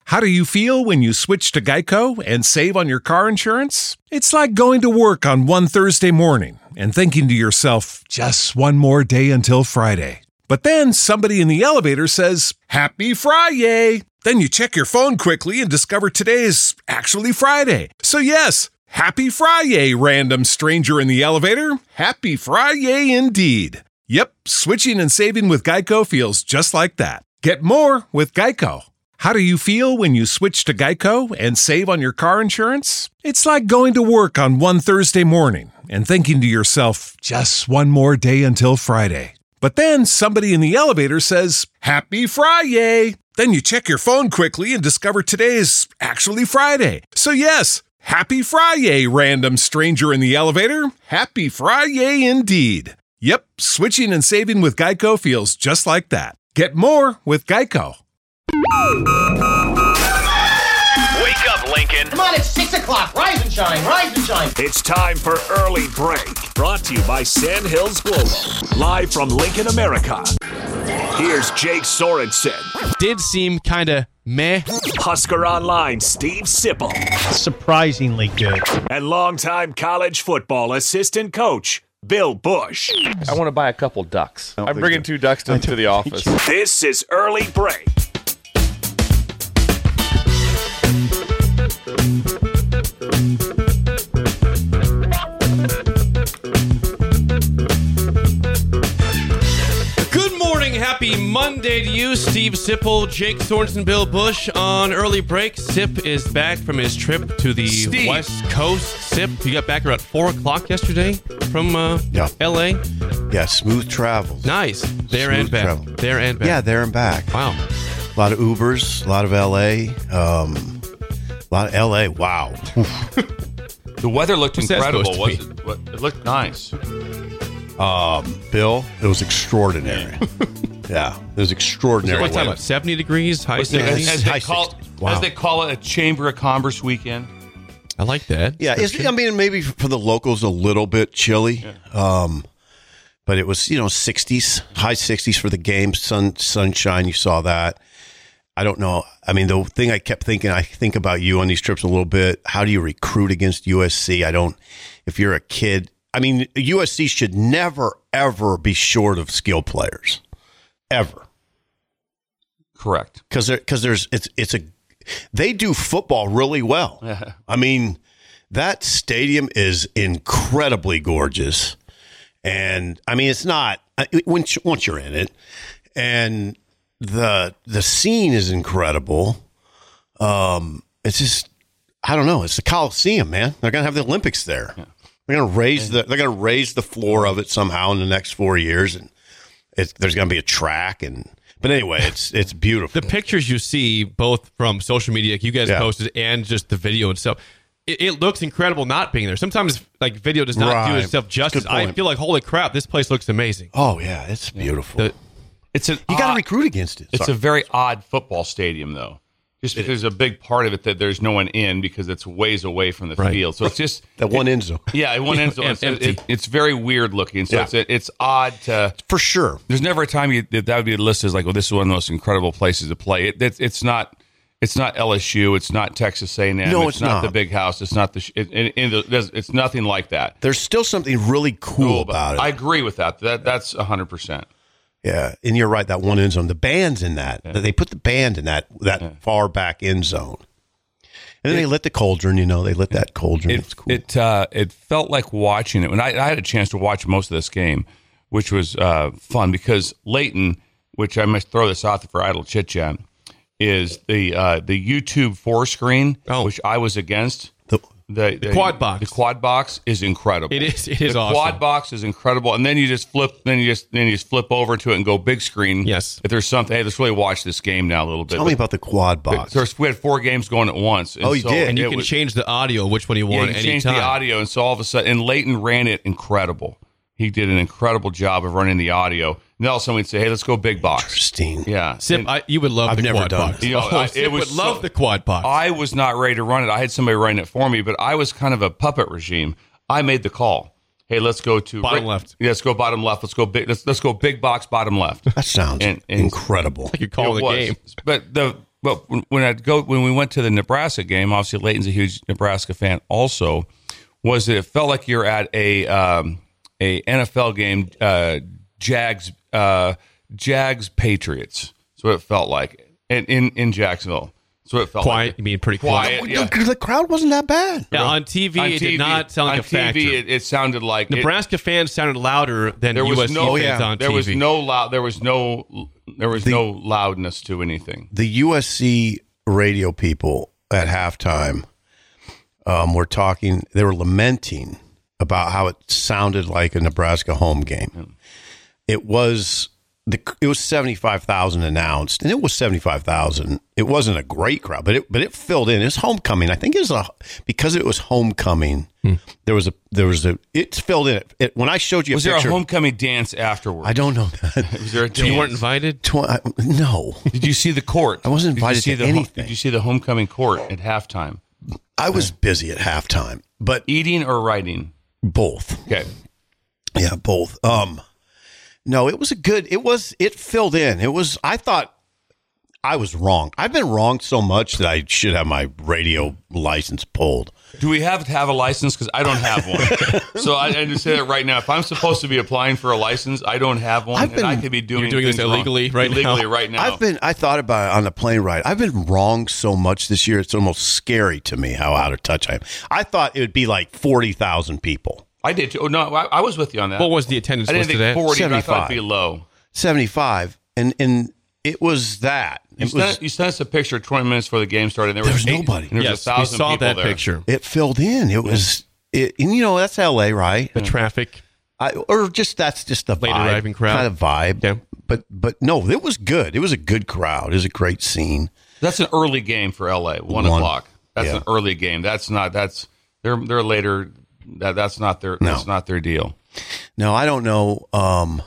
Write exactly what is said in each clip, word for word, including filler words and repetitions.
How do you feel when you switch to Geico and save on your car insurance? It's like going to work on one Thursday morning and thinking to yourself, just one more day until Friday. But then somebody in the elevator says, Happy Friday! Then you check your phone quickly and discover today is actually Friday. So yes, Happy Friday, random stranger in the elevator. Happy Friday indeed. Yep, switching and saving with Geico feels just like that. Get more with Geico. How do you feel when you switch to Geico and save on your car insurance? It's like going to work on one Thursday morning and thinking to yourself, just one more day until Friday. But then somebody in the elevator says, Happy Friday! Then you check your phone quickly and discover today is actually Friday. So yes, Happy Friday, random stranger in the elevator. Happy Friday indeed. Yep, switching and saving with Geico feels just like that. Get more with Geico. Wake up, Lincoln. Come on, it's six o'clock. Rise and shine, rise and shine. It's time for Early Break. Brought to you by Sandhills Global. Live from Lincoln, America. Here's Jake Sorensen. Did seem kind of meh. Husker Online, Steve Sipple. Surprisingly good. And longtime college football assistant coach, Bill Bush. I want to buy a couple ducks. I'm bringing two ducks to, to the office. This is Early Break. Good morning, happy Monday to you, Steve Sipple, Jake Sorensen, Bill Bush on Early Break. Sip is back from his trip to the Steve. West Coast. Sip, you got back around four o'clock yesterday from uh, Yeah. L A. Yeah, smooth travels. Nice. There Smooth and back. travel. There and back. Yeah, there and back. Wow. A lot of Ubers, a lot of L A. Um, a lot of L A. Wow. The weather looked What's that incredible, supposed wasn't it? What- It looked nice. Um, Bill, it was extraordinary. Yeah, it was extraordinary. What time? weather. About seventy degrees, high Was it- seventies. as, High they call, sixties. Wow. as they call it, a Chamber of Commerce weekend. I like that. Yeah, it's, I mean, maybe for the locals a little bit chilly. Um, but it was, you know, sixties, high sixties for the game, sun, sunshine. You saw that. I don't know. I mean, the thing I kept thinking, I think about you on these trips a little bit. How do you recruit against U S C? I don't, if you're a kid, I mean, U S C should never, ever be short of skill players. Ever. Correct. Because there, because there's, it's, it's a, they do football really well. Yeah. I mean, that stadium is incredibly gorgeous. And I mean, it's not, once, once you're in it, and the, the scene is incredible. Um, it's just, I don't know. It's the Coliseum, man. They're going to have the Olympics there. Yeah. They're going to raise the, they're going to raise the floor of it somehow in the next four years. And it's, there's going to be a track and, But anyway, it's it's beautiful. The pictures you see, both from social media, you guys Yeah. posted, and just the video itself, it, it looks incredible not being there. Sometimes, like, video does not do Right. itself justice. Good point. I feel like, holy crap, this place looks amazing. Oh yeah, it's beautiful. The- It's an you got to odd- recruit against it. It's Sorry. a very odd football stadium, though. Just because there's a big part of it that there's no one in because it's ways away from the Right. field. So it's just that one end zone yeah, one end zone. And It's, empty. it, it's very weird looking. So Yeah. it's it's odd to. for sure. There's never a time you, that that would be listed as like, well, this is one of the most incredible places to play. It, it's it's not. It's not L S U. It's not Texas A and M. No, it's, it's not, not. the big house. It's not the. Sh- it, it, it, there's- it's nothing like that. There's still something really cool about it. I agree with that. That that's a hundred percent. yeah, and you're right. That one end zone, the band's in that. They put the band in that that far back end zone, and then they lit the cauldron. You know, they lit that cauldron. It it's cool. it uh, it felt like watching it when I, I had a chance to watch most of this game, which was uh, fun because Leighton, which I must throw this out there for idle chit chat, is the uh, the YouTube four screen, Oh. which I was against. The- The, the quad box. The quad box is incredible. It is- it is the awesome. quad box is incredible, and then you just flip. Then you just then you just flip over to it and go big screen. Yes. If there's something, hey, let's really watch this game now a little bit. Tell me about the quad box. So we had four games going at once. Oh, you did? And you it can was- change the audio, which one you yeah, want you anytime. changed the audio, and so all of a sudden, and Leighton ran it incredible. He did an incredible job of running the audio. And then all of a sudden we'd say, "Hey, let's go big box." Interesting. Yeah, Sip, And I, you would love I've the never quad done box. it. You know, Oh, I- Sip it was would love so- the quad box. I was not ready to run it. I had somebody running it for me, but I was kind of a puppet regime. I made the call. Hey, let's go to Bottom right- left. Yeah, let's go bottom left. Let's go big. Let's let's go big box bottom left. That sounds And- and- incredible. You're calling It the was. game. But the but when I go when we went to the Nebraska game, obviously Leighton's a huge Nebraska fan. Also, was that it felt like you're at a um, a N F L game, uh, Jags uh, Jags Patriots. That's what it felt like, in in, in Jacksonville. That's what it felt quiet. like. You mean pretty quiet? quiet? Yeah. The, the crowd wasn't that bad. Yeah, on T V, On it T V did not sound like on a factor. T V, it, it sounded like Nebraska it, fans sounded louder than there U S was C no fans yeah, on there T V. was no loud. There was no there was The- no loudness to anything. The U S C radio people at halftime um, were talking, they were lamenting about how it sounded like a Nebraska home game. It was the it was seventy-five thousand announced, and it was seventy-five thousand. It wasn't a great crowd, but it but it filled in. It was homecoming. I think it was a because it was homecoming. Hmm. There was a there was a it's filled in. It, it, when I showed you, Was a there picture, a homecoming dance afterwards? I don't know that. Was there a So you weren't dance? invited? Tw- I- no, Did you see the court? I wasn't Did you invited see to the ho- anything. Did you see the homecoming court at halftime? I was busy at halftime, but Eating or writing? both. Okay. Yeah, both. Um, no, it was a good. It was. It filled in. It was. I thought I was wrong. I've been wrong so much that I should have my radio license pulled. Do we have to have a license? Because I don't have one. So I, I just say that right now. If I'm supposed to be applying for a license, I don't have one, I've been- and I could be doing You're doing this things wrong. illegally right now? illegally right now. I've been. I thought about it on the plane ride. I've been wrong so much this year. It's almost scary to me how out of touch I am. I thought it would be like forty thousand people. I did too. Oh, no, I, I was with you on that. What was the attendance I didn't listed think at? forty, but I thought seventy-five. it'd be low. seventy-five, and and it was that. You It sent, was. you sent us a picture twenty minutes before the game started. And there, There was was eight- nobody. And there was Yes, a we thousand saw people that there. picture. It filled in. It was. It. And you know that's L A, right? The traffic. I, or just that's just the Late vibe, arriving crowd. kind of vibe. Yeah. But but no, it was good. It was a good crowd. It was a great scene. That's an early game for L A. One, One. o'clock. That's Yeah. an early game. That's not. That's they're they're later. That that's not their. No. That's not their deal. No, I don't know. Um,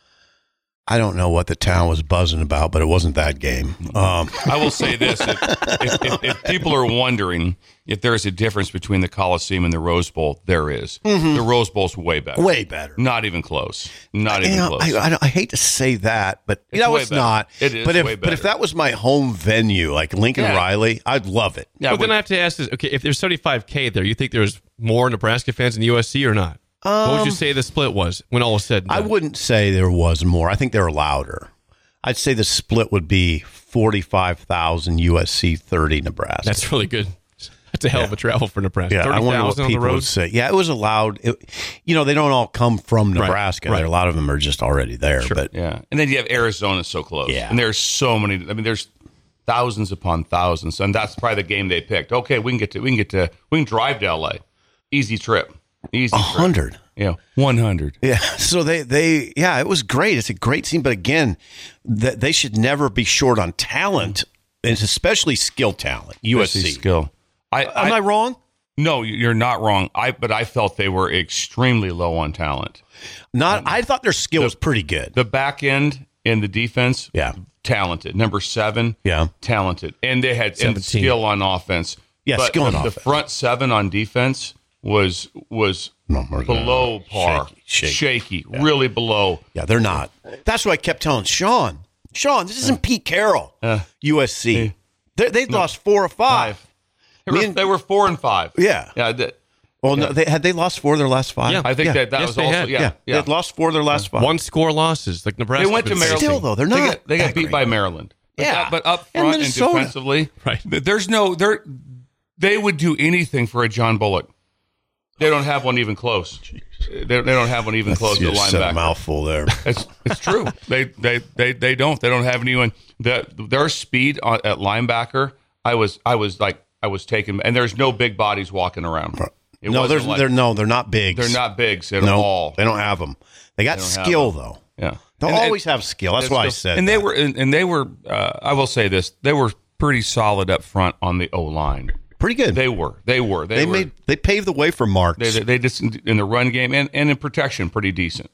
I don't know what the town was buzzing about, but it wasn't that game. Um, I will say this: if, if, if, if people are wondering if there is a difference between the Coliseum and the Rose Bowl, there is. The Rose Bowl's way better. way better. Not even close. Not You even know, close. I, I, I hate to say that, but It's you know way it's better. not. It is But if way but if better. that was my home venue, like Lincoln Yeah. Riley, I'd love it. yeah, but then when- I have to ask this: okay, if there's seventy-five K there, you think there's more Nebraska fans than U S C or not? what would you say the split was when all was said and I done? wouldn't say there was more. I think they were louder. I'd say the split would be forty-five thousand U S C, thirty Nebraska. That's really good. That's a hell of a travel for Nebraska. Yeah, I wonder what thirty thousand on the people would road. say. Yeah, it was allowed. It, you know, they don't all come from Right, Nebraska. right. A lot of them are just already there. But yeah, and then you have Arizona so close. Yeah. and there's so many. I mean, there's thousands upon thousands, and that's probably the game they picked. Okay, we can get to. We can get to. We can drive to L A. Easy trip. Easy a trip. hundred. Yeah, one hundred. Yeah. So they, they, yeah, it was great. It's a great scene. But again, th- they should never be short on talent, and especially skill talent. U S C. skill. I, Am I wrong? No, you're not wrong. I but I felt they were extremely low on talent. Not. I thought their skill was pretty good. The back end in the defense, Yeah. talented. Number seven, Yeah. talented, and they had and seventeen. skill on offense. Yeah, but skill on the, the offense. front seven on defense was was No, we're gonna- below par, shaky, shaky. really below. Yeah, they're not. That's what I kept telling Sean. Sean, this isn't Pete Carroll. Uh, U S C. They, they lost four or five. Five. They were, Me and- they were four and five. Yeah. yeah. that- Well, no, they had they lost four of their last five. Yeah. I think yeah. that that Yes, was they also had. yeah, yeah, yeah. They lost four of their last five. One score losses, like Nebraska. They went to been Maryland. facing. Still, though, they're They not got, they got that beat great. by Maryland. But Yeah. that- but up And front and, Minnesota. defensively, Right. There's no there. They would do anything for a John Bullock. They don't have one even close. They, they don't have one even That's close to just said a linebacker. mouthful there. It's it's true. they, they they they don't. They don't have anyone. The, their speed on, at linebacker. I was I was like I was taken, and there's no big bodies walking around. It no, wasn't there's like- they're no, they're not big. they're not bigs at No, all. they don't have them. They got They don't have skill them. though. Yeah, They'll And- and- always have skill. That's That's why I still- said. And they that. were, and, and they were. Uh, I will say this: they were pretty solid up front on the O line. pretty good. They were. They were. They, They were, made they paved the way for Marks. They, they, they just in the run game and, and in protection, pretty decent.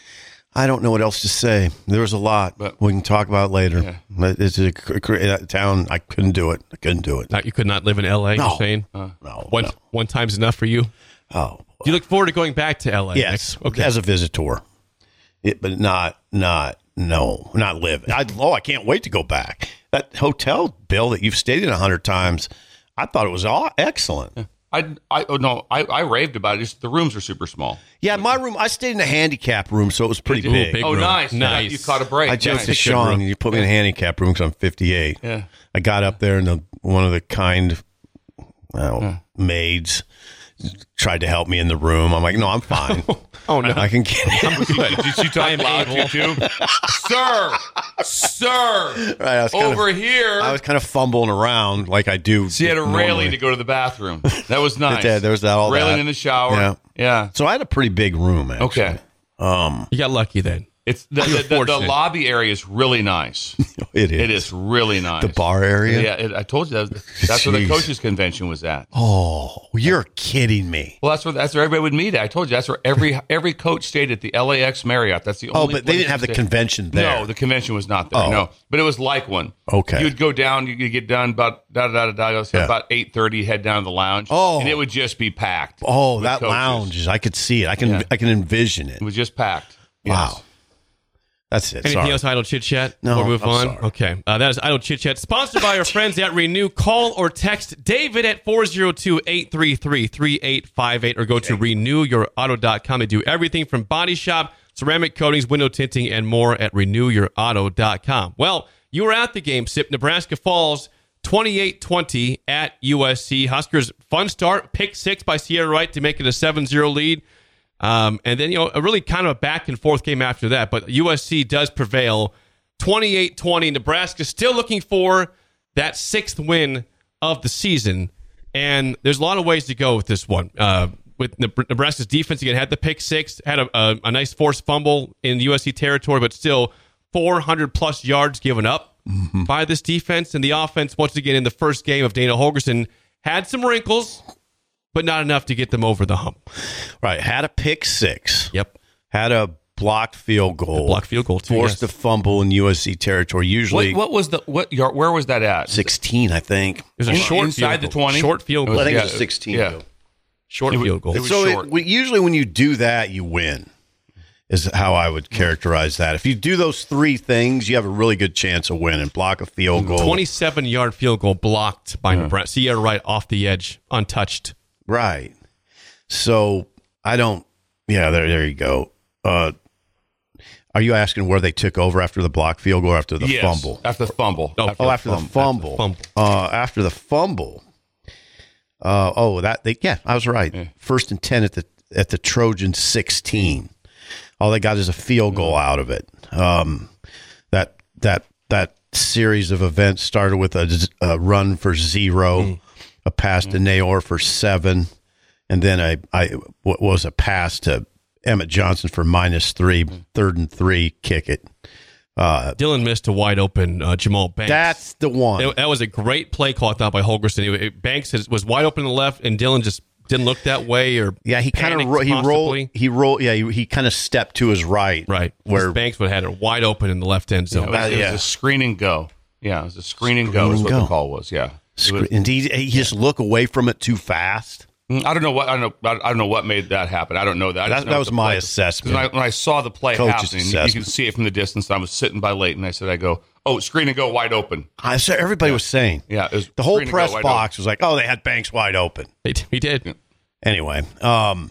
I don't know what else to say. There was a lot, But- we can talk about it later. Yeah. But It's a cr- cr- that town. I couldn't do it. I couldn't do it. Not- you could not live in L A. No. You're saying Uh, No, one no. one time's enough for you. Oh, Do you look forward to going back to L A? yes. next? Okay. As a visitor, it, but not not no not live. I, oh, I can't wait to go back. that hotel, Bill, that you've stayed in a hundred times, I thought it was all excellent. I, I oh no, I, I raved about it. Just the rooms are super small. Yeah, my room, I stayed in a handicap room, so it was pretty Ooh, big. big Oh, room. nice, Nice. You caught a break. I joked Nice. to Sean, you put me in a handicap room because I'm fifty-eight. Yeah. I got up there, and the, one of the kind well, yeah. maids tried to help me in the room. I'm like, no, I'm fine. Oh, no. I can get in. I'm good. Did she talk loud to you too? Sir, sir, Right, I was kind over of, here. I was kind of fumbling around like I do. She had a normally. railing to go to the bathroom. That was nice. Yeah, there was that all railing that. in the shower. Yeah. yeah. So I had a pretty big room, actually. Okay. Um, You got lucky then. It's the, You're the, the, the fortunate. lobby area is really nice. it is. It is really nice. The bar area? Yeah, it, I told you that was, that's where the Jeez. coaches convention was at. Oh, you're kidding me. Well, that's where that's where everybody would meet at. I told you that's where every every coach stayed at the L A X Marriott. That's the Oh, only. but they place didn't have to the stay. convention there. No, the convention was not there. Oh. No, but it was like one. Okay. You'd go down. You could get done about da da da da. da so Yeah. about eight thirty. Head down to the lounge. Oh. and it would just be packed. Oh, with that coaches. lounge. I could see it. I can Yeah. I can envision it. It was just packed. Wow. Yes. That's it. Anything Sorry. else, Idle Chit Chat? No, Before we move I'm on. sorry. Okay, uh, that is Idle Chit Chat, sponsored by our friends at Renew. Call or text David at four oh two, eight three three, three eight five eight or go to renew your auto dot com. They do everything from body shop, ceramic coatings, window tinting, and more at renew your auto dot com. Well, you were at the game, Sip. Nebraska falls twenty-eight twenty at U S C. Huskers, fun start, pick six by Sierra Wright to make it a seven zero lead. Um, and then, you know, a really kind of a back and forth game after that. But U S C does prevail twenty-eight twenty. Nebraska still looking for that sixth win of the season. And there's a lot of ways to go with this one. Uh, with Nebraska's defense, again, had the pick six, had a, a, a nice forced fumble in U S C territory, but still four hundred plus yards given up mm-hmm. by this defense. And the offense, once again, in the first game of Dana Holgorsen, had some wrinkles, but not enough to get them over the hump. Right. Had a pick six. Yep. Had a blocked field goal. Blocked field goal, too. Forced Yes. a fumble in U S C territory. Usually What, what was the what yard? Where was that at? sixteen, I think. It was a In- short inside field the goal. twenty? Short field goal. I think Yeah, it was sixteen. yeah. though. Short It was- field goal. it was So short. it, usually when you do that, you win, is how I would characterize that. If you do those three things, you have a really good chance of winning. Block a field goal. twenty-seven yard field goal blocked by Nebraska. Sierra Wright off the edge, untouched. Right. So I don't, yeah, there, there you go. Uh, are you asking where they took over after the block field goal or after the Yes, fumble? After the fumble. Oh, Oh, after the fumble. After the fumble. Uh, after the fumble. Uh, oh, that they yeah, I was right. Yeah. First and ten at the at the Trojan sixteen. All they got is a field goal out of it. Um, that that that series of events started with a, a run for zero, mm. a pass to Naor for seven, and then a I what was a pass to Emmett Johnson for minus three, third and three, kick it. Uh, Dylan missed a wide open uh, Jamal Banks. That's the one. It- that was a great play call, I thought, by Holgorsen. It- it- Banks has, was wide open to the left, and Dylan just didn't look that way. Or Yeah, he kind of panicked ro- he rolled. possibly. He rolled. Yeah, he, he kind of stepped to his right. Right. where Banks would have had it wide open in the left end It zone. was, it yeah. was a screen and go. Yeah, it was a screen and go is and what go. the call was. Yeah. It scre- was- and he, he just look away from it too fast. I don't know what I don't know. I don't know what made that happen. I don't know that. I That- just know that was the my play- assessment. When I, when I saw the play Coach's happening, you assessment. can see it from the distance. I was sitting by Leighton. I said, "I go, oh, screen and go wide open." I said everybody was saying. Yeah, it was The whole screen and go press wide box was like, "Oh, they had Banks wide open." He, he did. Anyway, um,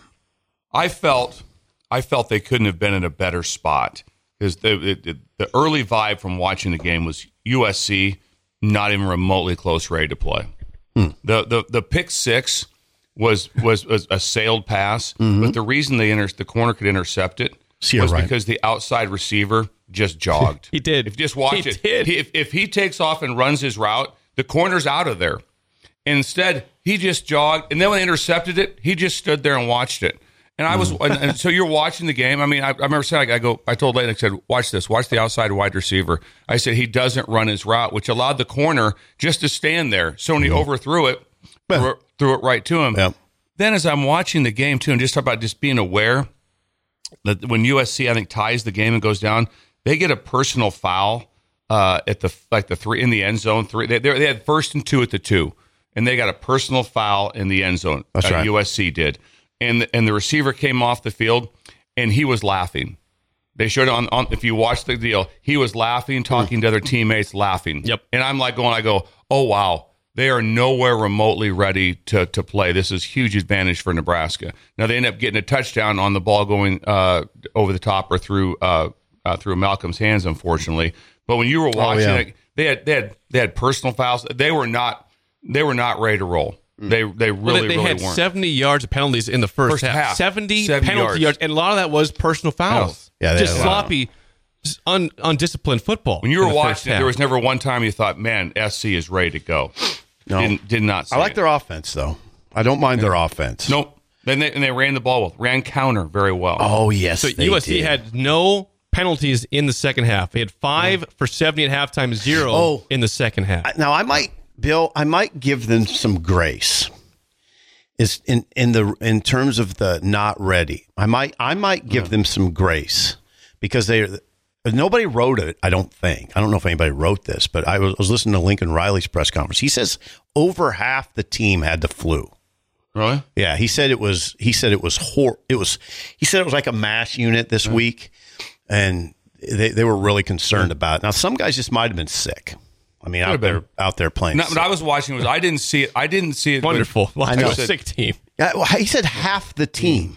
I felt, I felt they couldn't have been in a better spot because the, the the early vibe from watching the game was U S C not even remotely close, ready to play. Hmm. The the the pick six was was, was a sailed pass, Mm-hmm. but the reason they inter- the corner could intercept it See, you're was right. because the outside receiver just jogged. He did. If you just watch He it, did. He, if if he takes off and runs his route, the corner's out of there. Instead, he just jogged, and then when they intercepted it, he just stood there and watched it. And I was, and, and so you're watching the game. I mean, I, I remember saying, I go, I told Leighton, I said, watch this, watch the outside wide receiver. I said, he doesn't run his route, which allowed the corner just to stand there. So when he overthrew it, threw it, threw it right to him. Yeah. Then as I'm watching the game too, and just talk about just being aware that when U S C, I think, ties the game and goes down, they get a personal foul uh, at the like the three in the end zone. Three, they, they had first and two at the two, and they got a personal foul in the end zone. That's uh, right. U S C did, and and the receiver came off the field, and he was laughing. They showed it on, on if you watch the deal, he was laughing, talking to other teammates, laughing. Yep. And I'm like going, I go, oh, wow. They are nowhere remotely ready to, to play. This is huge advantage for Nebraska. Now, they end up getting a touchdown on the ball going uh, over the top or through uh, uh, through Malcolm's hands, unfortunately. But when you were watching oh, yeah. it, they had they had they had personal fouls. They were not they were not ready to roll. They they really well, they, they really had weren't. seventy yards of penalties in the first, First half. half. seventy, seventy penalty yards. yards. and a lot of that was personal fouls. Yeah, they just had a lot. sloppy, just un, undisciplined football. When you in were the first watching it, half. there was never one time you thought, "Man, S C is ready to go." No. Didn't, did not. See I like it. their offense, though. I don't mind their offense. Nope. Then they, and they ran the ball well, ran counter very well. Oh, yes, So they U S C did. had no penalties in the second half. They had five for seventy at halftime, zero Oh. in the second half. Now, I might, Bill, I might give them some grace. Is in, in the in terms of the not ready. I might I might give them some grace because they nobody wrote it. I don't think. I don't know if anybody wrote this, but I was, I was listening to Lincoln Riley's press conference. He says over half the team had the flu. Really? Yeah, he said it was. He said it was hor. It was. He said it was like a mass unit this week, and they they were really concerned about it. Now, some guys just might have been sick. I mean, out there, out there playing. No, what I was watching was I didn't see it. I didn't see it. Wonderful. But, I know. Like a sick team. Yeah, well, he said half the team.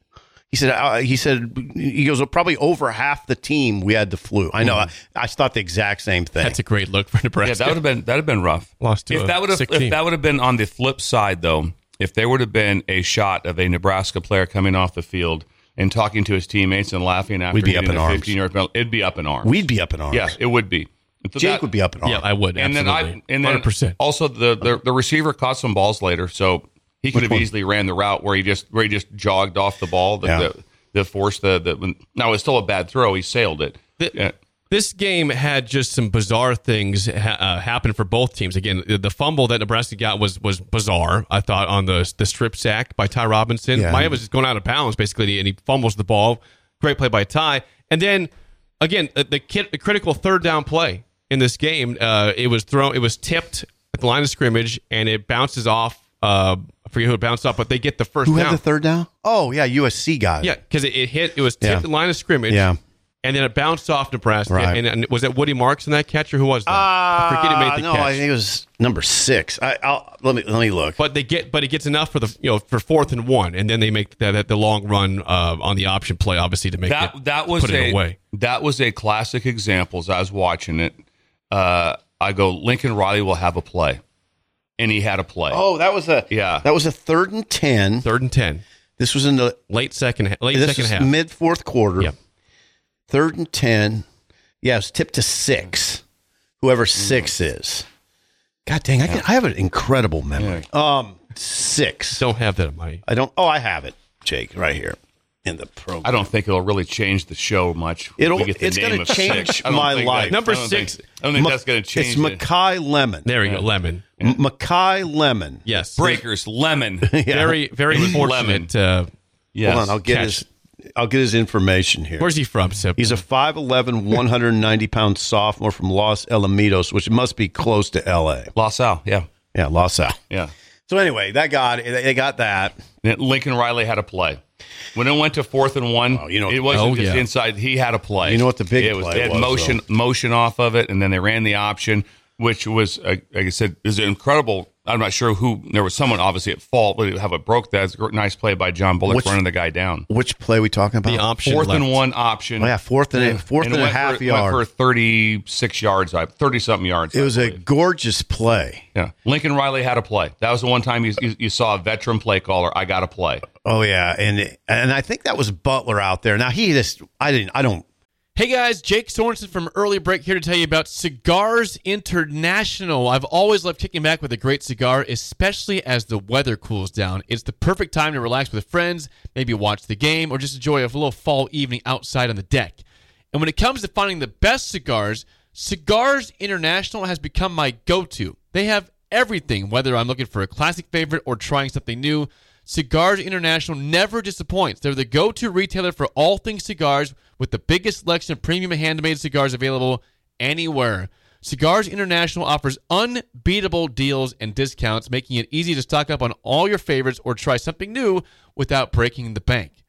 He said. Uh, he said. He goes. Well, probably over half the team we had the flu. I know. I, I thought the exact same thing. That's a great look for yeah, Nebraska. that would have been that would have been rough. Lost to if a that would have sick if team. that would have been on the flip side though. If there would have been a shot of a Nebraska player coming off the field and talking to his teammates and laughing after We'd be up getting in the arms. fifteen-yard penalty, it'd be up in arms. We'd be up in arms. yeah, it would be. So Jake that- would be up in arms. Yeah, I would. And then absolutely. I and then one hundred percent. also the, the the receiver caught some balls later, so he could Which have one? easily ran the route where he just where he just jogged off the ball. The Yeah. the, the force the the now it's still a bad throw. He sailed it. The- Yeah. This game had just some bizarre things ha- uh, happen for both teams. Again, the- the fumble that Nebraska got was was bizarre. I thought on the the strip sack by Ty Robinson. Yeah. Maya was just going out of bounds basically, and he fumbles the ball. Great play by Ty. And then again, the, the, kid, the critical third down play in this game. Uh, it was thrown. It was tipped at the line of scrimmage, and it bounces off. Uh, I forget who it bounced off, but they get the first Who down. had the third down? Oh, yeah, U S C got it. Yeah, because it, it hit. It was tipped Yeah. at the line of scrimmage. Yeah. And then it bounced off Nebraska. Right. And, and was that Woody Marks in that catch, or who was that? I forget who made the no, catch. I think it was number six. I, I'll let me let me look. But they get, but it gets enough for the you know for fourth and one, and then they make that the long run uh, on the option play, obviously to make That it, that was put a it away. that was a classic example. As I was watching it, uh, I go Lincoln Riley will have a play, and he had a play. Oh, that was a Yeah. That was a third and ten. Third and ten, This was in the late second, ha- late this second was half. mid fourth quarter. Yep. Third and ten. Yeah, it's tipped to six. Whoever six is. God dang, I, can, I have an incredible memory. Um, six. Don't have that in my. I don't. Oh, I have it, Jake, right here in the program. I don't think it'll really change the show much. if It'll- we get the it's name gonna of change six. I don't my think life. that- Number I don't six. Think, I don't think Ma- that's going to change It's it. Makai Lemon. There you go, Lemon. M- Makai Lemon. Yes, Breakers lemon. Very, very fortunate. Uh, Yes. Hold on, I'll get Catch. his. I'll get his information here. where's he from, Sip? He's a five eleven, one hundred ninety pound sophomore from Los Alamitos, which must be close to L A. La Salle. Yeah. Yeah, Los Al. Yeah. So anyway, that got they got that. Then Lincoln Riley had a play. When it went to fourth and one, Oh, you know- it wasn't Oh, just yeah. inside. He had a play. You know what the big it was? play They had was, motion, motion off of it, and then they ran the option, which was, uh, like I said, is incredible. I'm not sure who. There was someone obviously at fault, but how it broke that. It's a nice play by John Bullock Which- running the guy down. Which play we talking about? the option Fourth left. and one option. Oh, yeah, fourth and a, fourth and, it a went half for, yard. Went for thirty-six yards, thirty something yards. It I was a believe. gorgeous play. yeah. Lincoln Riley had a play. That was the one time you, you, you saw a veteran play caller. I got a play. Oh yeah, and and I think that was Butler out there. Now he just I didn't I don't. Hey guys, Jake Sorensen from Early Break here to tell you about Cigars International. I've always loved kicking back with a great cigar, especially as the weather cools down. It's the perfect time to relax with friends, maybe watch the game, or just enjoy a little fall evening outside on the deck. And when it comes to finding the best cigars, Cigars International has become my go-to. They have everything, whether I'm looking for a classic favorite or trying something new. Cigars International never disappoints. They're the go-to retailer for all things cigars with the biggest selection of premium handmade cigars available anywhere. Cigars International offers unbeatable deals and discounts, making it easy to stock up on all your favorites or try something new without breaking the bank.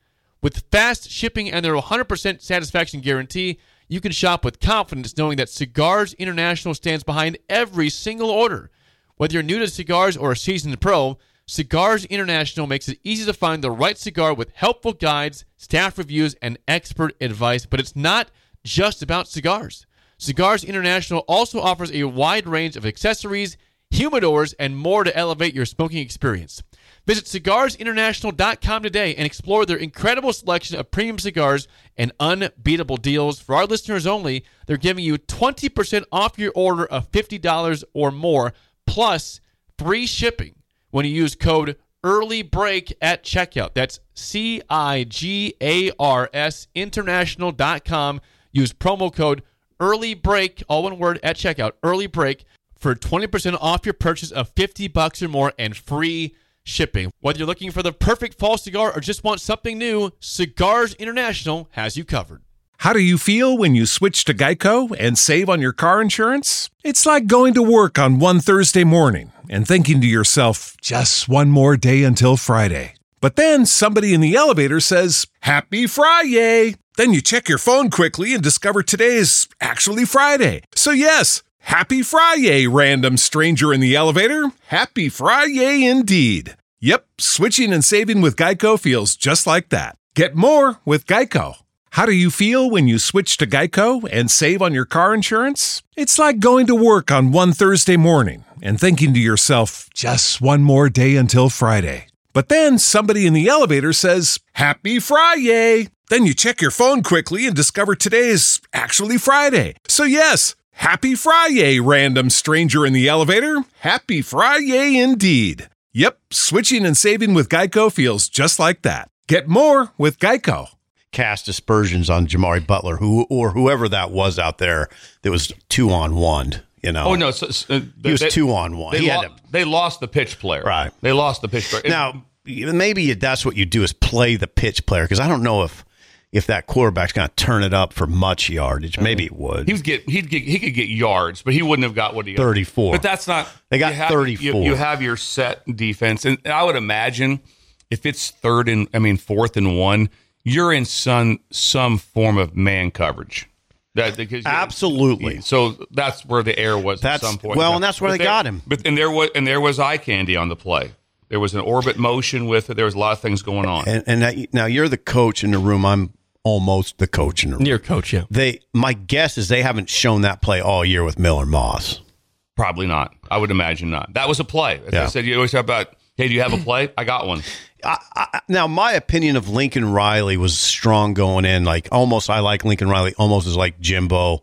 With fast shipping and their one hundred percent satisfaction guarantee, you can shop with confidence knowing that Cigars International stands behind every single order. Whether you're new to cigars or a seasoned pro, Cigars International makes it easy to find the right cigar with helpful guides, staff reviews, and expert advice. But it's not just about cigars. Cigars International also offers a wide range of accessories, humidors, and more to elevate your smoking experience. Visit cigars international dot com today and explore their incredible selection of premium cigars and unbeatable deals. For our listeners only, they're giving you twenty percent off your order of fifty dollars or more, plus free shipping when you use code EARLYBREAK at checkout. That's C I G A R S international dot com. Use promo code EARLYBREAK, all one word, at checkout, EARLYBREAK, for twenty percent off your purchase of fifty bucks or more and free shipping. Whether you're looking for the perfect fall cigar or just want something new, Cigars International has you covered. How do you feel when you switch to Geico and save on your car insurance? It's like going to work on one Thursday morning and thinking to yourself, just one more day until Friday. But then somebody in the elevator says, Happy Friday! Then you check your phone quickly and discover today's actually Friday. So yes, Happy Friday, random stranger in the elevator. Happy Friday indeed. Yep, switching and saving with Geico feels just like that. Get more with Geico. How do you feel when you switch to Geico and save on your car insurance? It's like going to work on one Thursday morning and thinking to yourself, just one more day until Friday. But then somebody in the elevator says, Happy Friday! Then you check your phone quickly and discover today's actually Friday. So yes, Happy Friday, random stranger in the elevator. Happy Friday indeed. Yep, switching and saving with Geico feels just like that. Get more with Geico. Cast aspersions on Jamari Butler, who or whoever that was out there that was two on one. You know. Oh no, so, so, he was they, two on one. They, he lo- had to, they lost the pitch player. Right. They lost the pitch player. Now maybe that's what you do is play the pitch player, because I don't know if if that quarterback's going to turn it up for much yardage. Maybe it would. He would get he'd get he could get yards, but he wouldn't have got what he got. thirty-four. But that's not. They got you have, thirty-four. You, you have your set defense, and I would imagine if it's third and I mean fourth and one, you're in some some form of man coverage. That because absolutely. So that's where the error was that's, at some point. Well, and that's where but they there, got him. But and there was and there was eye candy on the play. There was an orbit motion with it. There was a lot of things going on. And, and that, now you're the coach in the room. I'm almost the coach in the room. Near coach, yeah. They, my guess is they haven't shown that play all year with Miller Moss. Probably not. I would imagine not. That was a play. As yeah. I said, you always talk about, hey, do you have a play? I got one. I, I, now, my opinion of Lincoln Riley was strong going in. Like almost, I like Lincoln Riley almost as like Jimbo.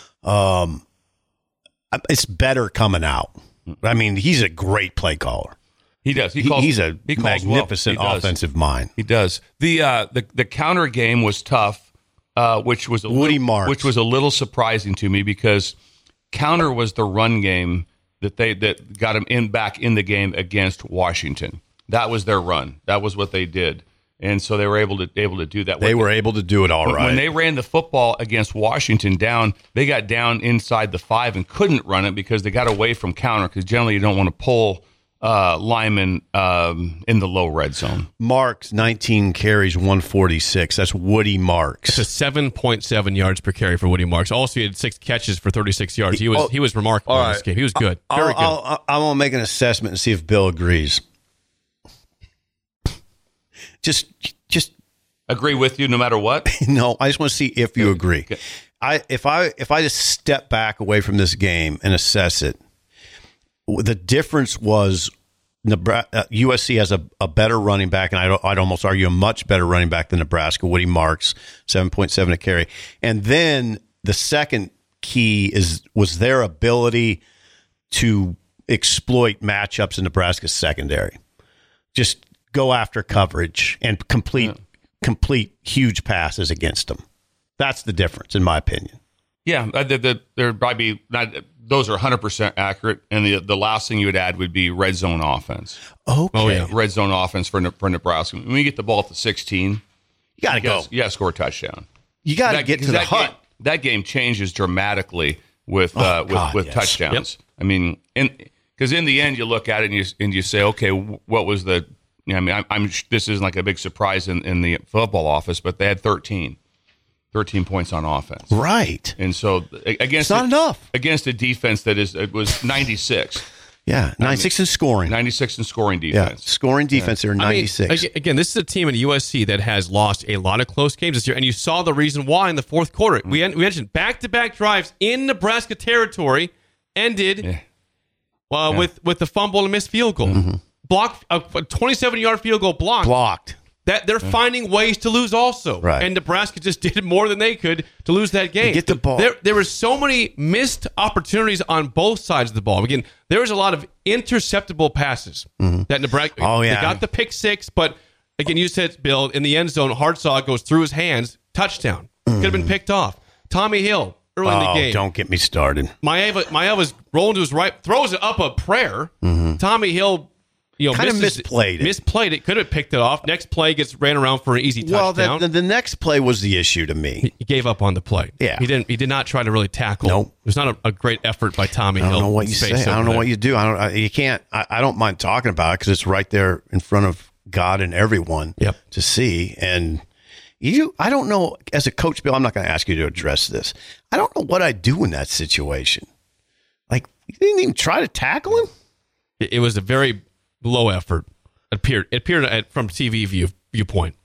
Um, it's better coming out. I mean, he's a great play caller. He does. He calls, he's a he magnificent well. he offensive mind. He does. The uh, the the counter game was tough, uh, which was a Woody little, Marks. which was a little surprising to me because counter was the run game that they that got him in back in the game against Washington. That was their run. That was what they did, and so they were able to able to do that. They when were able to do it all when, right. When they ran the football against Washington down, they got down inside the five and couldn't run it because they got away from counter. Because generally you don't want to pull uh, linemen um, in the low red zone. Marks, nineteen carries, one forty-six. That's Woody Marks. It's a seven point seven yards per carry for Woody Marks. Also, he had six catches for thirty-six yards. He was Oh, he was remarkable in this game. He was good. I'll, Very good. I'll, I'll, I'm going to make an assessment and see if Bill agrees. Just, just Agree with you no matter what? no. I just want to see if you agree. Okay. I if I if I just step back away from this game and assess it, the difference was Nebraska, uh, U S C has a, a better running back, and I'd, I'd almost argue a much better running back than Nebraska. Woody Marks, seven point seven a carry, and then the second key is was their ability to exploit matchups in Nebraska's secondary. Just go after coverage and complete yeah. complete huge passes against them. That's the difference, in my opinion. Yeah, uh, the, the, there probably not. Those are one hundred percent accurate. And the the last thing you would add would be red zone offense. Okay. Oh yeah, red zone offense for for Nebraska. When you get the ball at the sixteen, you gotta go. You gotta score a touchdown. You gotta that, get to the that hut. Game, that game changes dramatically with Oh, uh, with God, with yes. touchdowns. Yep. I mean, because in the end, you look at it and you and you say, okay, what was the I mean, I'm, I'm this isn't like a big surprise in, in the football office, but they had thirteen, thirteen points on offense. Right. And so against it's not a, enough against a defense that is it was ninety-six. Yeah, ninety-six in scoring. ninety-six in scoring defense. Yeah, scoring defense, yeah. They're ninety-six. I mean, again, this is a team in U S C that has lost a lot of close games this year, and you saw the reason why in the fourth quarter. Mm-hmm. We, we mentioned back-to-back drives in Nebraska territory ended yeah. Uh, yeah. with, with the fumble and missed field goal. Mm-hmm. Blocked, a twenty-seven-yard field goal blocked. Blocked. That they're yeah. finding ways to lose also. Right. And Nebraska just did more than they could to lose that game. You get the ball. There, there were so many missed opportunities on both sides of the ball. Again, there was a lot of interceptable passes mm-hmm. that Nebraska oh, yeah. they got the pick six, but again, you said, Bill, in the end zone, Hartsaw goes through his hands, touchdown. Mm-hmm. Could have been picked off. Tommy Hill, early oh, in the game. Don't get me started. Maeva, Maeva's rolling to his right, throws it up a prayer. Mm-hmm. Tommy Hill You know, kind of misses, misplayed it. Misplayed it. Could have picked it off. Next play gets ran around for an easy well, touchdown. Well, the, the next play was the issue to me. He gave up on the play. Yeah, he didn't. He did not try to really tackle. Nope. It was not a, a great effort by Tommy Hill. I don't know what you say. I don't know there. what you do. I don't. I, you can't. I, I don't mind talking about it because it's right there in front of God and everyone yep. to see. And you, I don't know. As a coach, Bill, I'm not going to ask you to address this. I don't know what I'd do in that situation. Like, you didn't even try to tackle him. It, it was a very low effort. It appeared. It appeared at, from T V view viewpoint.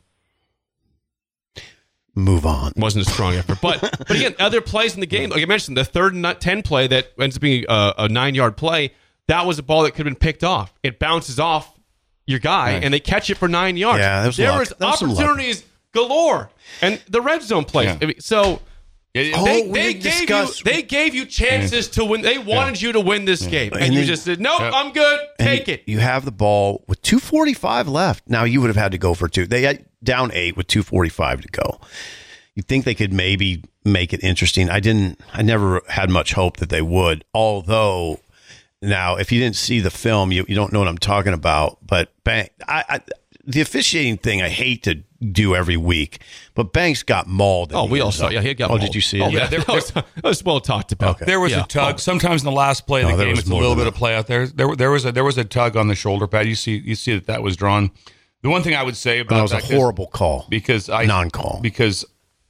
Move on. Wasn't a strong effort, but but again, other plays in the game, like I mentioned, the third and ten play that ends up being a, a nine yard play. That was a ball that could have been picked off. It bounces off your guy, right. and they catch it for nine yards. Yeah, was there luck. was there was opportunities galore, and the red zone plays. Yeah. I mean, so. Oh, they, we they didn't gave discuss- you they gave you chances to win. They wanted Yeah. you to win this game, and, And you then- just said, "Nope, Yeah. I'm good. Take And it." You have the ball with two forty-five left. Now you would have had to go for two. They had down eight with two forty-five to go. You think they could maybe make it interesting? I didn't. I never had much hope that they would. Although now, if you didn't see the film, you, you don't know what I'm talking about. But bang, I, I, the officiating thing, I hate to do every week, but Banks got mauled. Oh, the we end all saw. zone. Yeah, he got. Oh, mauled. did you see Oh, it? yeah, Yeah, that, was, that was well talked about. Okay. There was Yeah. a tug. Oh. Sometimes in the last play of the No, there game, was it's a more little than bit of that. play out there. There, there was a there was a tug on the shoulder pad. You see, you see that that was drawn. The one thing I would say about That was a that is- horrible call. because I Non-call. because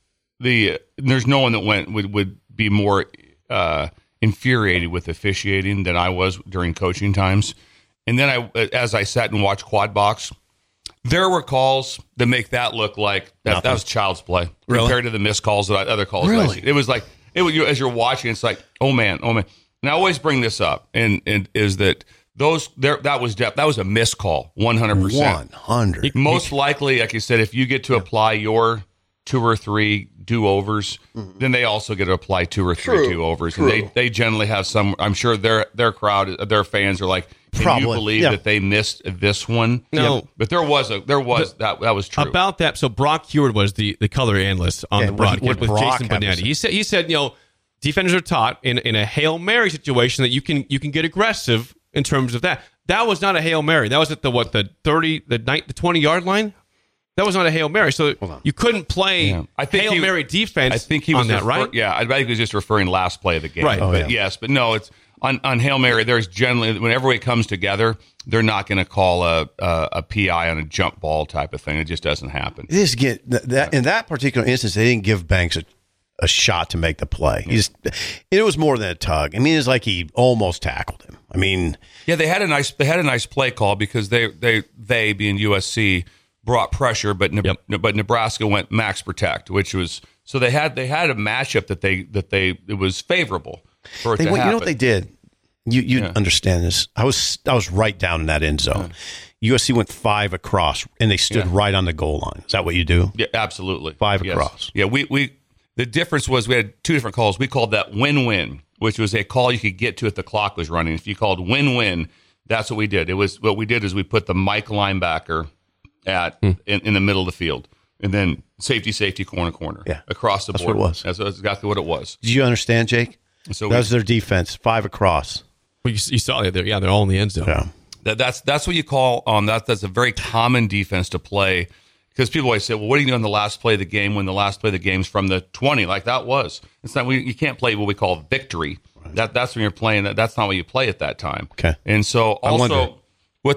the there's no one that went would would be more uh, infuriated with officiating than I was during coaching times. And then I, as I sat and watched Quad Box, there were calls that make that look like that, that was child's play Really? compared to the missed calls that I, other calls. that I Really? see. It was like it was you, as you're watching, it's like, oh man, oh man. And I always bring this up, and, and is that those there that was depth, that was a missed call, one hundred percent. One hundred. Most likely, like you said, if you get to apply your two or three do-overs, mm-hmm. then they also get to apply two or three True. do-overs. True. And they, they generally have some, I'm sure their their crowd, their fans are like, can Probably. you believe Yeah. that they missed this one? No. Yeah. But there was a, there was, that that was true. About that, so Brock Heward was the, the color analyst on Yeah, the what- broadcast what with Brock Jason had to Benetti. say. He said, he said, you know, defenders are taught in, in a Hail Mary situation that you can you can get aggressive in terms of that. That was not a Hail Mary. That was at the what the thirty the night the twenty yard line. That was not a Hail Mary. So you couldn't play Yeah. I think Hail he- Mary defense. I think he was on that, refer- right? Yeah, I think he was just referring last play of the game. Right. Oh, but yeah. yes, but no, it's on, on Hail Mary. There's generally whenever it comes together, they're not going to call a, a a P I on a jump ball type of thing. It just doesn't happen. It is get that, that in that particular instance, they didn't give Banks a, a shot to make the play. He just, it was more than a tug. I mean, it's like he almost tackled him. I mean, Yeah, they had a nice they had a nice play call because they they they being U S C brought pressure, but Ne- Yep. but Nebraska went max protect, which was so they had they had a matchup that they that they it was favorable for it they to went, happen. you know what they did? You you Yeah. understand this? I was I was right down in that end zone. U S C went five across, and they stood Yeah. right on the goal line. Is that what you do? Yeah, absolutely. Five Yes. across. Yeah, we we the difference was we had two different calls. We called that win-win, which was a call you could get to if the clock was running. If you called win-win, that's what we did. It was what we did is we put the Mike linebacker at Hmm. in, in the middle of the field, and then safety, safety, corner, corner, Yeah. across the That's board. what it was. That's, that's exactly what it was. Did you understand, Jake? So that we- was their defense, five across. Well, you, you saw it there. Yeah, they're all in the end zone. Yeah. That, that's that's what you call um that that's a very common defense to play because people always say, well, what are you doing the last play of the game when the last play of the game's from the twenty? Like that was it's not we, you can't play what we call victory. That that's when you're playing that. That's not what you play at that time. Okay. And so I wonder. also what they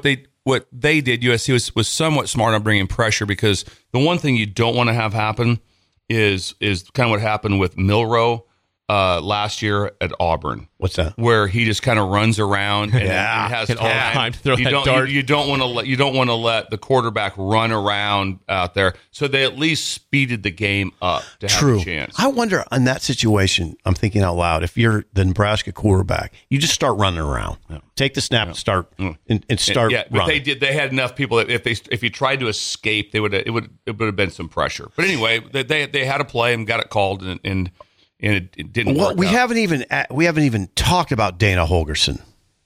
what they did, U S C was was somewhat smart on bringing pressure, because the one thing you don't want to have happen is is kind of what happened with Milroe uh, last year at Auburn. What's that? Where he just kind of runs around and, Yeah. and has Can all time. time throw you that don't dart. You, you don't want to let you don't want to let the quarterback run around out there. So they at least speeded the game up to have True. a chance. I wonder in that situation, I'm thinking out loud, if you're the Nebraska quarterback, you just start running around. Take the snap and start and, and start yeah, but running. they did. They had enough people that if they if you tried to escape, they would it would it would have been some pressure. But anyway, they they, they had a play and got it called, and and, and it, it didn't Well, work we out. haven't even we haven't even talked about Dana Holgerson,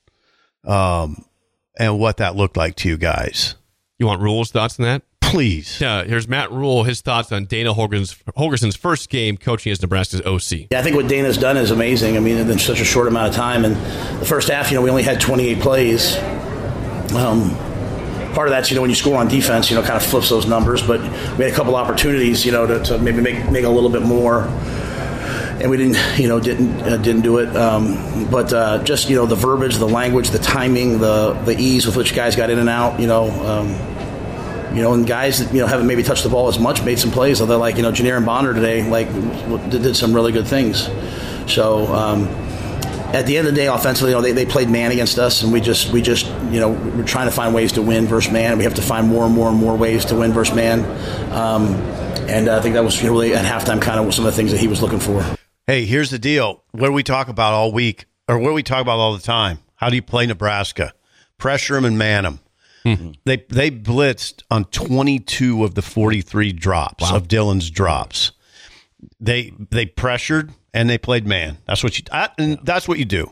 um, and what that looked like to you guys. You want Rule's thoughts on that? Please. Yeah, here's Matt Rule, his thoughts on Dana Holgerson's, Holgerson's first game coaching as Nebraska's O C. Yeah, I think what Dana's done is amazing. I mean, in such a short amount of time. And the first half, you know, we only had twenty-eight plays. Um, part of that's, you know, when you score on defense, you know, kind of flips those numbers. But we had a couple opportunities, you know, to, to maybe make make a little bit more. And we didn't, you know, didn't uh, didn't do it. Um, but uh, just, you know, the verbiage, the language, the timing, the the ease with which guys got in and out, you know. Um, You know, and guys that, you know, haven't maybe touched the ball as much made some plays. Although, like, you know, Janier and Bonner today, like, did some really good things. So, um, at the end of the day, offensively, you know, they, they played man against us, and we just, we just, you know, we're trying to find ways to win versus man. We have to find more and more and more ways to win versus man. Um, and I think that was really at halftime kind of some of the things that he was looking for. Hey, here's the deal. What do we talk about all week, or what do we talk about all the time? How do you play Nebraska? Pressure them and man them. Mm-hmm. They they blitzed on twenty-two of the forty-three drops wow. of Dylan's drops. They they pressured and they played man. That's what you I, and that's what you do.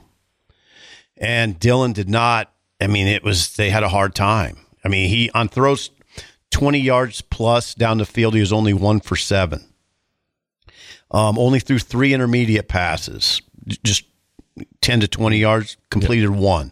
And Dylan did not. I mean, it was they had a hard time. I mean, he on throws twenty yards plus down the field, he was only one for seven. Um, only threw three intermediate passes, just ten to twenty yards. Completed yep. one.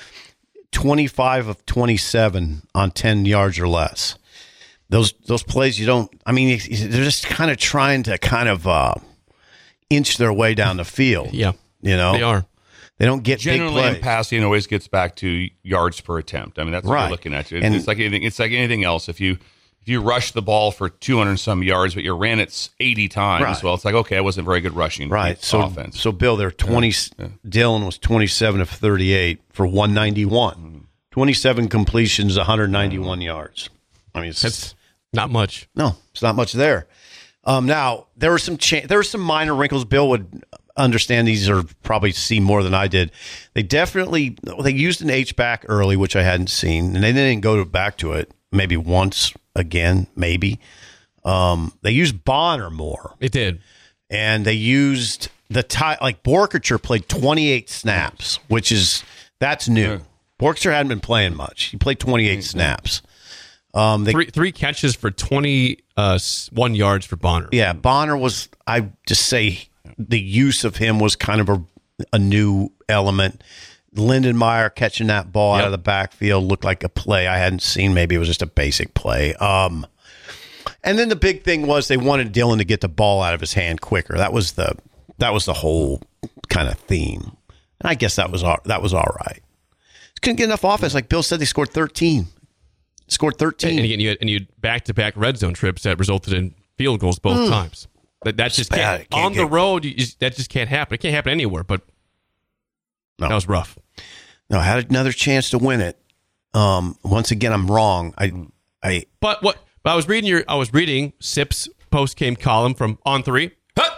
twenty-five of twenty-seven on ten yards or less. Those those plays you don't. I mean, they're just kind of trying to kind of uh, inch their way down the field. Yeah, you know they are. They don't get generally big plays. in passing. Always gets back to yards per attempt. I mean, that's what right. you're looking at. It's, and, it's like anything. It's like anything else. If you if you rush the ball for two hundred some yards, but you ran it eighty times, right. well, it's like okay, I wasn't very good rushing. Right. So offense. So Bill, they're twenty. Yeah. Yeah. Dylan was twenty-seven of thirty-eight for one ninety-one. Mm-hmm. twenty-seven completions, one hundred ninety-one yards. I mean, it's That's not much. No, it's not much there. Um, now there were some cha- there were some minor wrinkles. Bill would understand these, or probably see more than I did. They definitely they used an H back early, which I hadn't seen, and they didn't go back to it. Maybe once again, maybe. Um, they used Bonner more. It did, and they used the tie. Like Borkacher played twenty-eight snaps, which is that's new. Yeah. Borkacher hadn't been playing much. He played twenty-eight mm-hmm. snaps. Um, they, three three catches for twenty-one yards for Bonner. Yeah, Bonner was. I just say the use of him was kind of a, a new element. Lindenmeyer catching that ball yep. out of the backfield looked like a play I hadn't seen. Maybe it was just a basic play. Um, and then the big thing was they wanted Dylan to get the ball out of his hand quicker. That was the that was the whole kind of theme. And I guess that was all, that was all right. Couldn't get enough offense. Like Bill said, they scored thirteen. Scored thirteen. And again, you had, and you had back-to-back red zone trips that resulted in field goals both mm. times. But that just can't, can't on get, the road. You just, that just can't happen. It can't happen anywhere. But no. that was rough. No, I had another chance to win it. Um, once again, I'm wrong. I, I. But what? But I was reading your. I was reading Sip's post-game column from On Three.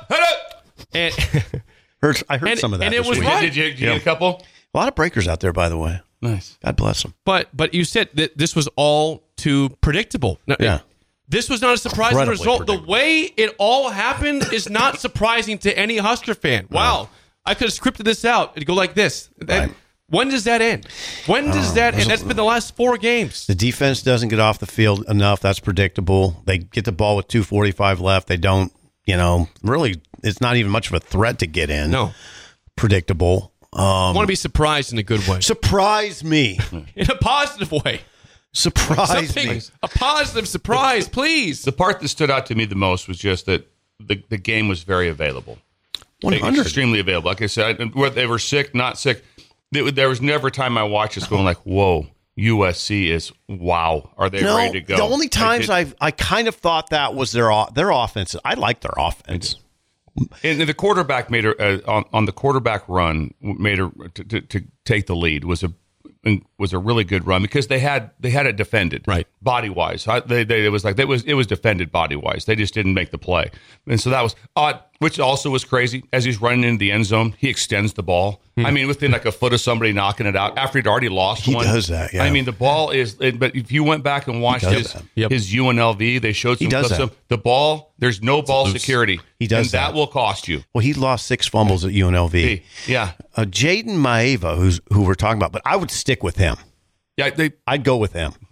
And heard, I heard and, some of that. And it was week. right. Did you, did you yeah. get a couple? A lot of breakers out there, by the way. Nice. God bless them. But but you said that this was all too predictable. No, yeah. It, this was not a surprising Incredibly result. The way it all happened is not surprising to any Husker fan. Wow. No. I could have scripted this out. It'd go like this. Right. When does that end? When does that end? That's been the last four games. The defense doesn't get off the field enough. That's predictable. They get the ball with two forty-five left. They don't, you know, really, it's not even much of a threat to get in. No. Predictable. Um, I want to be surprised in a good way. Surprise me. In a positive way. Surprise Something, me. A positive surprise, please. The part that stood out to me the most was just that the, the game was very available. one hundred Extremely available. Like I said, whether they were sick, not sick, there was never a time I watched this going like, whoa, U S C is wow. Are they no, ready to go? The only times I, I've I kind of thought that was their o- their offense. I like their offense. And the quarterback made a uh, on, on the quarterback run made a to, to, to take the lead was a was a really good run because they had they had it defended right body wise. They, they it was like it was it was defended body wise. They just didn't make the play, and so that was odd. Which also was crazy. As he's running into the end zone, he extends the ball. Hmm. I mean, within like a foot of somebody knocking it out after he'd already lost he one. He does that. Yeah. I mean, the ball is. But if you went back and watched his yep. his U N L V, they showed some clips of the ball. There's no ball security. He does and that. that will cost you. Well, he lost six fumbles at U N L V. Yeah, uh, Jaden Maeva, who's who we're talking about, but I would stick with him. Yeah, they, I'd go with him.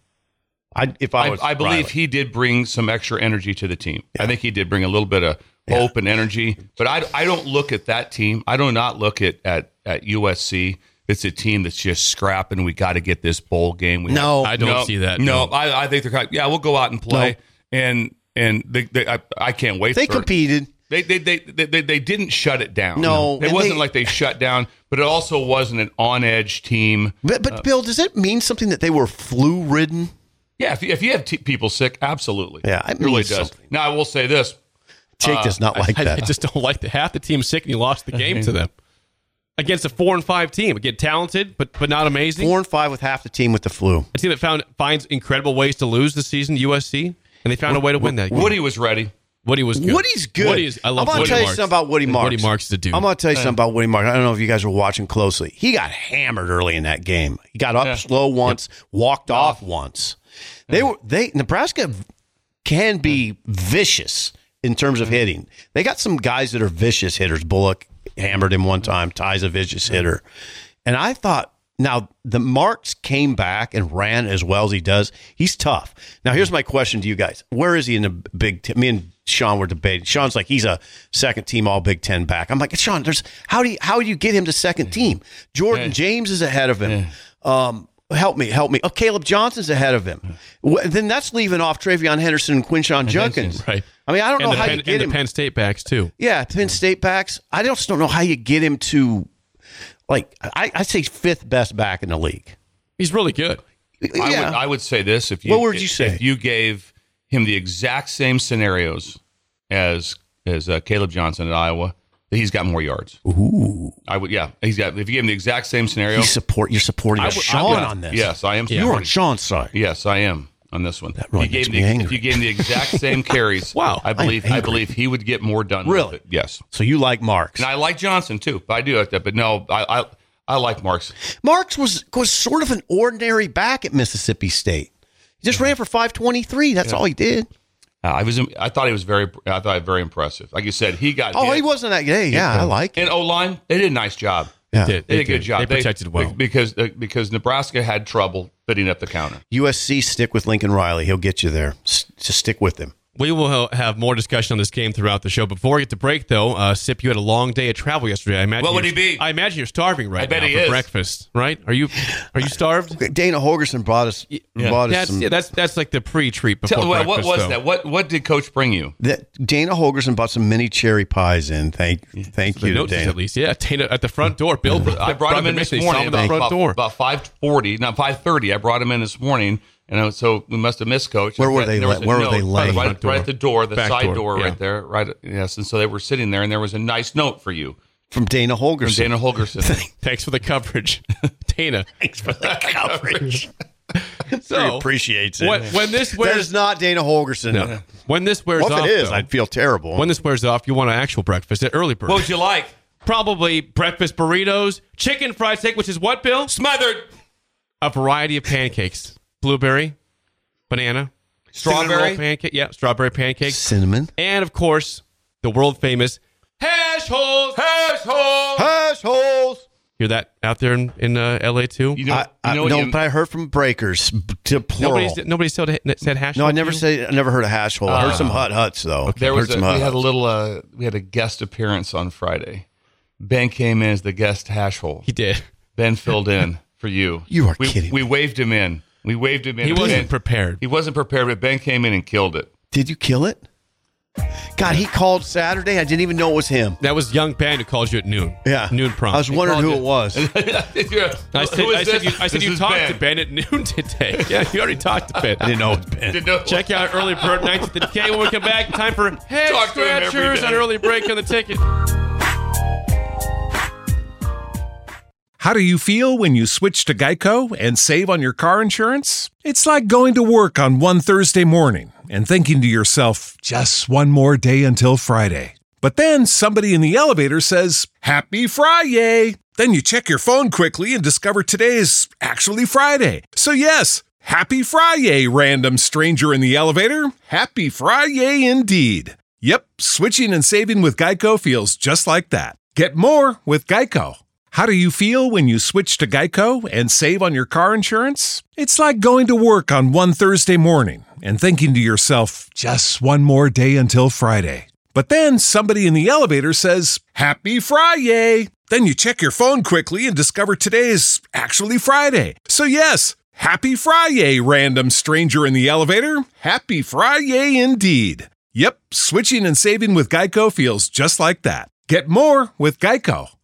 I if I was I, I believe Riley. he did bring some extra energy to the team. Yeah. I think he did bring a little bit of hope yeah. and energy. But I, I don't look at that team. I do not look at at, at U S C. It's a team that's just scrapping. We got to get this bowl game. We no, have, I don't no, see that. No, no. I, I think they're kind of, yeah. We'll go out and play, no. and and they, they, I, I can't wait. They for competed. It. They they, they they they they didn't shut it down. No, it wasn't they, like they shut down, but it also wasn't an on edge team. But, but uh, Bill, does it mean something that they were flu ridden? Yeah, if you, if you have t- people sick, absolutely. Yeah, it, it really does. Something. Now I will say this. Jake uh, does not like I, that. I just don't like that. Half the team's sick and you lost the game to them. Against a four and five team. Again, talented, but but not amazing. Four and five with half the team with the flu. A team that found finds incredible ways to lose this season, U S C, and they found a way to win that game. Woody was ready. Woody was good. Woody's good. Woody is, I love I'm going to tell you Marks. something about Woody Marks. Woody Marks is a dude. I'm going to tell you something about Woody Marks. I don't know if you guys were watching closely. He got hammered early in that game. He got up yeah. slow once, yep. walked off once. They were they Nebraska can be vicious in terms of hitting. They got some guys that are vicious hitters. Bullock hammered him one time. Ty's a vicious hitter. And I thought, now the Marks came back and ran as well as he does. He's tough. Now here's my question to you guys. Where is he in the Big Ten? Me and Sean were debating. Sean's like, he's a second team all Big Ten back. I'm like, Sean, there's how do you how do you get him to second team? Jordan yeah. James is ahead of him. Yeah. Um Help me, help me. Oh, Caleb Johnson's ahead of him. Well, then that's leaving off Travion Henderson and Quinshon Judkins. Right. I mean, I don't and know how Penn, you get and him. the Penn State backs, too. Yeah, Penn State backs. I just don't know how you get him to, like, I, I'd say fifth best back in the league. He's really good. Yeah. I, would, I would say this. If you, what would you say? If you gave him the exact same scenarios as as uh, Caleb Johnson at Iowa, he's got more yards. Ooh, I would. Yeah, he's got. If you give him the exact same scenario, you support. You're supporting would, Sean would, on this. Yes, I am. Yeah. You're on Sean's side. Yes, I am on this one. That really if you makes gave me the, angry. If you gave him the exact same carries, wow, I believe. I believe he would get more done. Really? With it. Yes. So you like Marks, and I like Johnson too. I do like that, but no, I I, I like Marks. Marks was was sort of an ordinary back at Mississippi State. He just ran for five twenty-three. That's yeah. all he did. Uh, I was. I thought he was very. I thought very impressive. Like you said, he got. Oh, hit. he wasn't that good. Yeah, I like it. And O line, they did a nice job. Yeah, they did, they, they did a good job. They protected they, well because uh, because Nebraska had trouble fitting up the counter. U S C, stick with Lincoln Riley. He'll get you there. S- just stick with him. We will have more discussion on this game throughout the show. Before we get to break, though, uh, Sip, you had a long day of travel yesterday. I imagine. What would he be? I imagine you're starving right I bet now he for is. breakfast. Right? Are you? Are you starved? Dana Holgerson brought us. Yeah. Brought us That's some, yeah, that's that's like the pre-treat before Tell, what, breakfast. what was though. that? What what did Coach bring you? that Dana Holgerson bought some mini cherry pies in. Thank, thank The you to notices, Dana. at least, yeah. Dana at the front door. Bill, I brought him in this He saw morning him at the about, front about, door. about five forty, not five thirty. I brought him in this morning, and so we must have missed Coach. Where were they? There was la- a where were note they laying? Right, right at the door, the Back side door, door, yeah. right there. Right. Yes, and so they were sitting there, and there was a nice note for you From Dana Holgerson. from Dana Holgerson. Thanks for the coverage, Dana. Thanks for the coverage. So he appreciates it. When, when this That wears is not Dana Holgerson. no. when this wears Well, if off, it is, though, I'd feel terrible. when this wears off, you want an actual breakfast at Early Bird. What would you like? Probably breakfast burritos, chicken fried steak, which is what, Bill? Smothered. A variety of pancakes: blueberry, banana, cinnamon Strawberry? roll pancake, yeah, strawberry pancakes, Cinnamon. and of course the world famous hash holes. Hash hole. Hash holes. Hear that out there in, in uh, L A too? You know, I, I, you know what no, you- but I heard from breakers to plural. Nobody nobody said said hash. no, hole I never to you? said. I never heard a hash hole. I heard Uh, some hut huts though. There was heard a, some we hut had a huts. little uh, we had a guest appearance on Friday. Ben came in as the guest hash hole. He did. Ben filled in for you. You are we, kidding We me. waved him in. We waved him in. He wasn't Ben- prepared. He wasn't prepared, but Ben came in and killed it. Did you kill it? God, he called Saturday. I didn't even know it was him. That was young Ben who called you at noon. Yeah. Noon prompt. I was wondering who you. it was. I said, I said you, I said you talked Ben? to Ben at noon today. Yeah, you already talked to Ben. I didn't know it was Ben. Know. Check out Early Bird nights at the Decay when we come back. Time for head Talk to him every scratchers day. on Early Break on the Ticket. How do you feel when you switch to Geico and save on your car insurance? It's like going to work on one Thursday morning and thinking to yourself, just one more day until Friday. But then somebody in the elevator says, Happy Friday! Then you check your phone quickly and discover today is actually Friday. So yes, Happy Friday, random stranger in the elevator. Happy Friday indeed. Yep, switching and saving with Geico feels just like that. Get more with Geico. How do you feel when you switch to Geico and save on your car insurance? It's like going to work on one Thursday morning and thinking to yourself, just one more day until Friday. But then somebody in the elevator says, Happy Friday! Then you check your phone quickly and discover today is actually Friday. So yes, Happy Friday, random stranger in the elevator. Happy Friday indeed. Yep, switching and saving with Geico feels just like that. Get more with Geico.